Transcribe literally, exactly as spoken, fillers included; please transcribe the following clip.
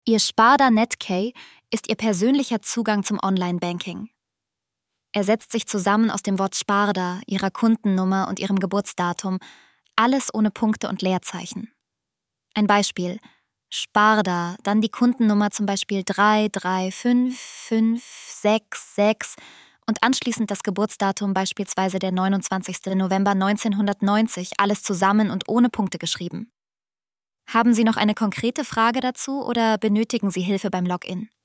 Ihr Sparda Netkey ist Ihr persönlicher Zugang zum Online-Banking. Er setzt sich zusammen aus dem Wort Sparda, Ihrer Kundennummer und Ihrem Geburtsdatum, alles ohne Punkte und Leerzeichen. Ein Beispiel: Sparda, dann die Kundennummer zum Beispiel drei drei fünf fünf sechs sechs und anschließend das Geburtsdatum, beispielsweise der neunundzwanzigster November neunzehnhundertneunzig, alles zusammen und ohne Punkte geschrieben. Haben Sie noch eine konkrete Frage dazu oder benötigen Sie Hilfe beim Login?